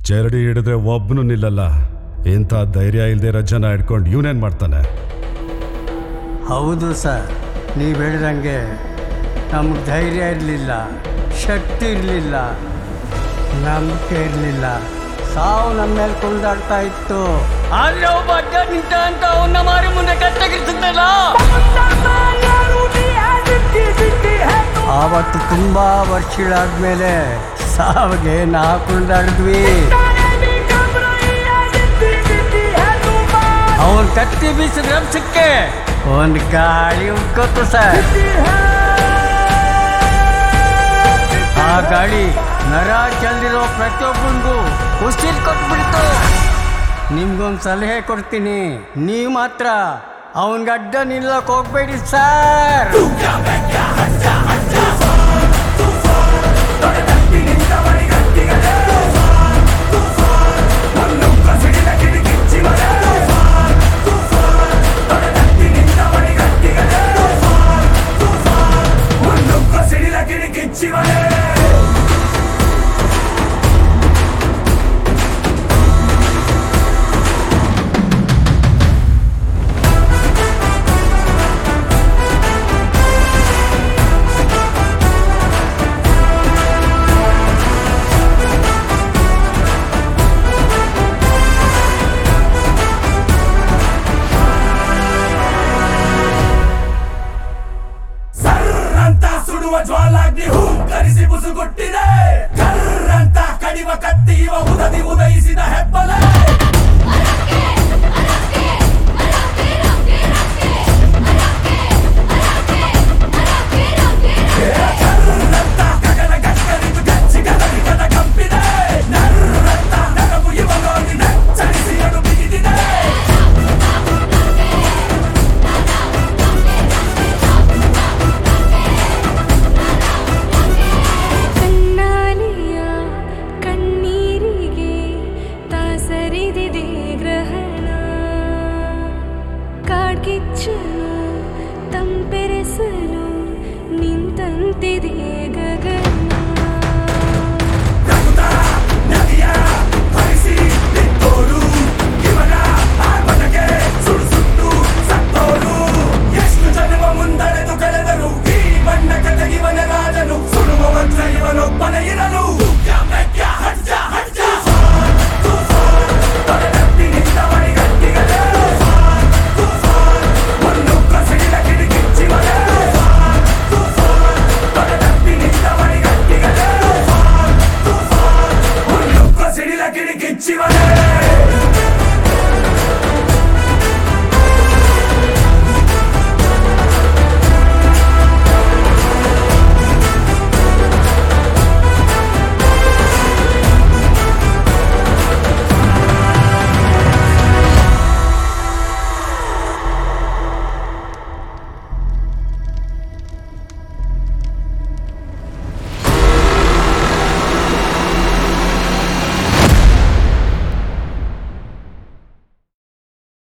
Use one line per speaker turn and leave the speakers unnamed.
ಚರಡಿ ಹಿಡಿದ್ರೆ ಒಬ್ಬನು ನಿಲ್ಲಲ್ಲ. ಇಂಥ ಧೈರ್ಯ ಇಲ್ಲದೆ ಜನ ಹಿಡ್ಕೊಂಡು ಇವನೇನು ಮಾಡ್ತಾನೆ?
ಹೌದು ಸರ್, ನೀವು ಹೇಳಿದಂಗೆ ನಮ್ಗೆ ಧೈರ್ಯ ಇರಲಿಲ್ಲ, ಶಕ್ತಿ ಇರಲಿಲ್ಲ, ನಂಬಿಕೆ ಇರಲಿಲ್ಲ. ಸಾವು ನಮ್ಮ ಮೇಲೆ ಕುಣಿದಾಡ್ತಾ ಇತ್ತು. ಆದ್ರೆ ಒಬ್ಬ ಅಡ್ಡ ನಿಂತ ಅಂತ ಅವನ್ನ ಮಾರಿ ಮುಂದೆ ಕತ್ತಗಿರ್ತದಲ್ಲ. ಆವತ್ತು ತುಂಬಾ ವರ್ಷಗಳಾದ್ಮೇಲೆ ಸಾವಿಗೆ ನಾ ಕುಣಿದಾಡಿದ್ವಿ. ಅವನ್ ಕತ್ತಿ ಬೀಸಿದ ರಭಸಕ್ಕೆ ಒಂದು ಗಾಳಿ ಉಟ್ಕೋತು ಸರ್. ಆ ಗಾಳಿ ನರ ಚೆಲ್ದಿರೋ ಪ್ರತಿಯೊಬ್ಬನಿಗೂ ಉಸಿರು ಕೊಟ್ಬಿಡ್ತು. ನಿಮ್ಗೊಂದು ಸಲಹೆ ಕೊಡ್ತೀನಿ, ನೀವು ಮಾತ್ರ ಅವನ್ಗೆ ಅಡ್ಡ ನಿಲ್ಲಕ್ಕೆ ಹೋಗ್ಬೇಡಿ ಸರ್.
ಜ್ವಾಲಾಗ್ನಿ ಹೂಂಕರಿಸಿ ಬುಸುಗುಟ್ಟಿದೆ. ಕರ್ರಂತ ಕಡಿವ ಕತ್ತಿ ಇವ ಉದಯಿಸಿದ ಹೆಬ್ಬಲೆ. ಕರ್ರಂತ ಗಗನ ಗಕ್ಕರಿದು ಗಚ್ಚಿ ಗದರಿಗದ ಕಂಪಿದೆ. ನರ್ರಂತ ನರವು ಇವ ನೋಡಿ ನಚ್ಚರಿಸಿ ಅಡು ಬಿಗಿದಿದೆ.
ಕಿಚ್ಚನು ತಂಪೆರೆಸಲು ನಿಂತಂತಿದೆ ಗಗನ.
ನದಿಯ ಹರಿಸಿ ನಿಂತೋರು ಇವನ ಆರ್ಭಟಕ್ಕೆ ಸುಡುಸುಟ್ಟು ಸತ್ತೋರು. ಎಷ್ಟು ಜನ್ಮ ಮುಂದಡೆದು ಕಳೆದರು ಈ ಬಣ್ಣ ಕತೆ ಇವನ ರಾಜನು. ಸುಡುವ ಮಂತ್ರ ಇವನೊಬ್ಬನೇ ಇರಲು. Chivale